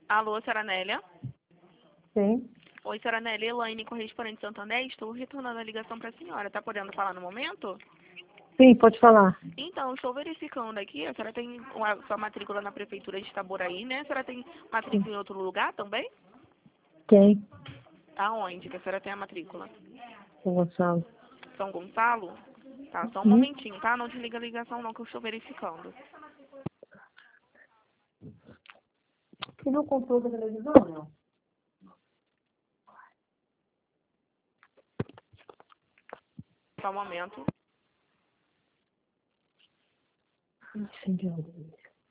Alô, senhora Nélia? Sim. Oi, senhora Nélia, Elaine, correspondente Santander. Estou retornando a ligação para a senhora. Está podendo falar no momento? Sim, pode falar. Então, estou verificando aqui. A senhora tem sua matrícula na prefeitura de Itaboraí, né? A senhora tem matrícula em outro lugar também? Quem? Aonde que a senhora tem a matrícula? O Gonçalo. São Gonçalo? Tá, só um momentinho, tá? Não desliga a ligação não, que eu estou verificando. Você não comprou da televisão, não? Só um momento. Acendi a luz.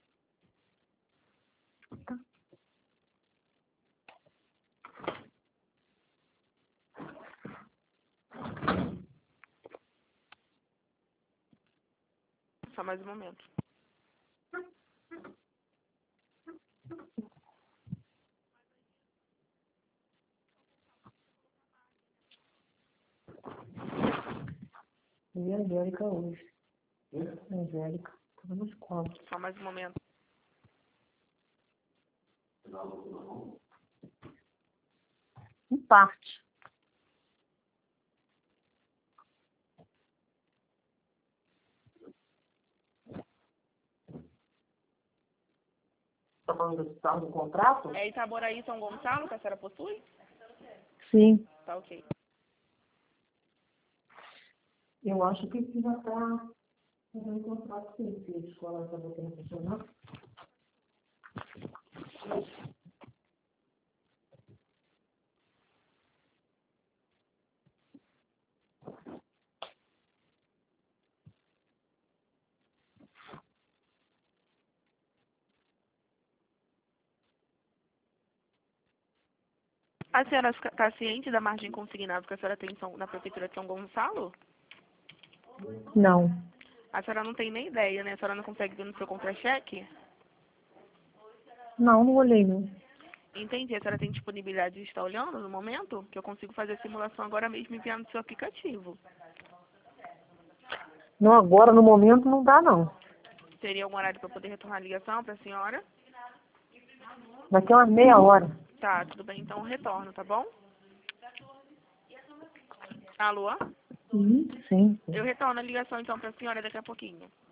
Tá. Só mais um momento. E a Angélica hoje. Angélica. Tava na escola. Só mais um momento. Em parte. Tá falando do contrato? É Itaboraí, São Gonçalo, que a senhora possui? Sim. Tá ok. Eu acho que já está fazendo contrato sim, se a escola está voltando a funcionar. A senhora está ciente da margem consignável que a senhora tem na prefeitura de São Gonçalo? Não. A senhora não tem nem ideia, né? A senhora não consegue ver no seu contra-cheque? Não olhei, não. Entendi. A senhora tem disponibilidade de estar olhando no momento? Que eu consigo fazer a simulação agora mesmo enviando no seu aplicativo. Não, agora, no momento, não dá, não. Teria algum horário para poder retornar a ligação para a senhora? Daqui a umas meia hora. Tá, tudo bem. Então eu retorno, tá bom? Alô? Sim. Eu retorno a ligação então para a senhora daqui a pouquinho.